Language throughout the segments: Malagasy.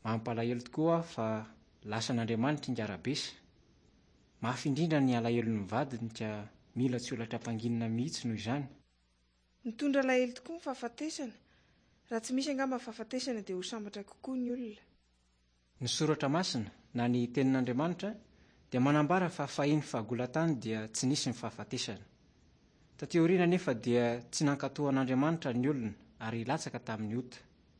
Mampalahelo tokoa fa lasa n'Andriamanitra ingarabesa. Mafy indrindra ny alahelon'ny vadiny ka mila tsy olatra ampanginina mihitsy noho izany. Mitondra alahelo tokoa ny fahafatesana. Raha tsy misy angamba fahafatesana dia ho sambatra kokoa ny olona. Ny soratra masina na ny tenin'Andriamanitra dia manambara fa fahiny fahagolan-tany dia tsy nisy ny fahafatesana. Taty aoriana nefa dia tsy nankatoan'Andriamanitra ny olona ary latsaka tamin'ny ota.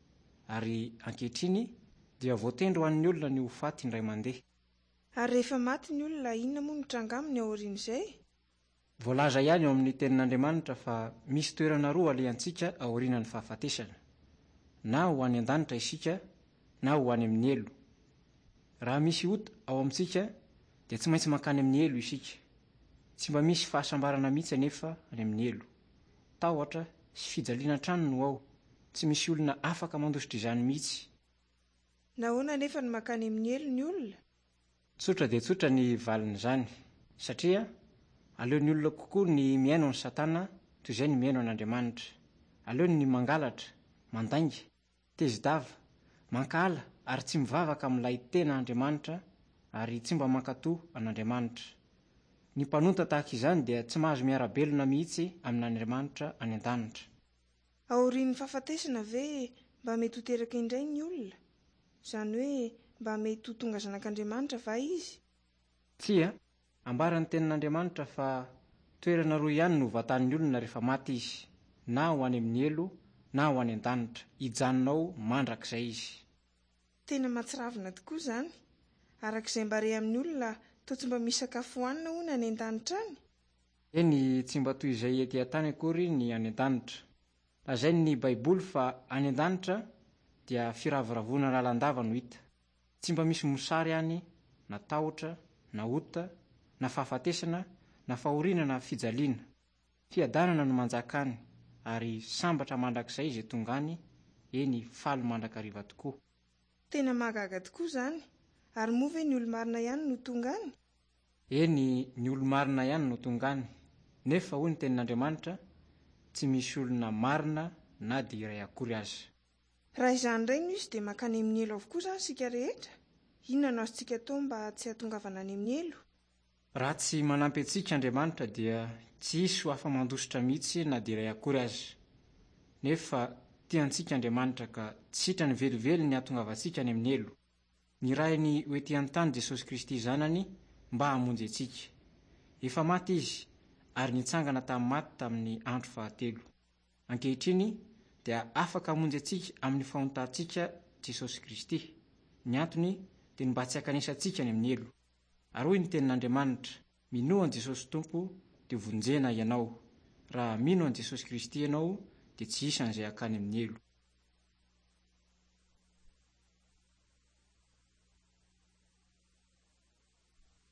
Ary ankehitriny dia voatendro ho an'ny olona ny ho faty indray mandeha. Ary rehefa maty ny olona, inona moa no tranga aminy aorian'izay? Voalaza ihany eo amin'ny tenin'Andriamanitra fa misy toerana roa alehantsika aorianan'ny fahafatesana. Na ho any an-danitra isika, na ho any amin'ny elo. Raha misy ota ao amintsika dia tsy maintsy mankany amin'ny elo isika. Tsy mba misy fahasambarana mihitsy anefa any amin'ny elo. Tahotra sy fijaliana trano no ao. Tsy misy olona afaka mandositra izany mihitsy. Nahoana nefa ny mankany amin'ny elo ny olona? Tsotra dia tsotra ny valin'izany. Satria aleon'ny olona kokoa ny miaino ny Satana toy izay ny miaino an'Andriamanitra. Aleony ny mangalatra, mandainga, tezidava, mankahala ary tsy mivavaka amin'ilay tena Andriamanitra ary tsy mba mankatoa an'Andriamanitra. Ny mpanonta tahaka izany dia tsy mahazo miarabelona mihitsy amin'Andriamanitra any an-danitra. Aorian'ny fahafatesana ve mba mety ho teraka indray ny olona? Izany hoe mba mety ho tonga zanak'Andriamanitra va izy? Tsia, ambaran'ny tenin'Andriamanitra fa toerana roa ihany no vatan'ny olona rehefa maty izy, na ho any amin'ny elo, na ho any an-danitra, hijanonao mandrakizay izy. Tena mahatsiravina tokoa izany. Arak'izay mba re amin'ny olona, toa tsy mba misy sakafo hohanina hono any an-danitra any? Eny tsy mba toy izay ety an-tany akory ny any an-danitra. Lazainy ny Baiboly fa any an-danitra dia firavoravona lalandava no hita. Tsy mba misy mosary any, na tahotra, na ota, na fahafatesana, na fahoriana na fijaliana. Fiadanana no manjaka any, ary sambatra mandrakizay izay tonga any, eny faly mandrakariva tokoa. Tena mahagaga tokoa izany. Ary moa ve ny olo-marina ihany no tonga any? Eny ny olo-marina ihany no tonga any. Nefa hoy ny tenin'Andriamanitra, tsy misy olona marina na dia iray akory aza. Raha izany indray no izy dia mankany amin'ny elo avokoa izany isika rehetra. Inona no azontsika atao mba tsy hatongavana any amin'ny elo? Raha tsy manampy antsika Andriamanitra dia tsy hisy ho afa-mandositra mihitsy na dia iray akory aza. Nefa tiantsika Andriamanitra ka tsy sitrany velively ny hahatongavantsika any amin'ny elo. Nirahiny ho ety an-tany Jesosy Kristy zanany mba hamonjy antsika. Efa maty izy ary nitsangana tamin'ny maty tamin'ny andro fahatelo. Ankehitriny dia afaka hamonjy antsika amin'ny fahontantsika Jesosy Kristy. Ny antony dia mba tsy hakanesantsika any amin'ny elo. Ary hoy ny tenin'Andriamanitra, mino an Jesosy Tompo dia vonjena ianao. Raha mino an Jesosy Kristy ianao dia tsy isan'izay hakany amin'ny elo.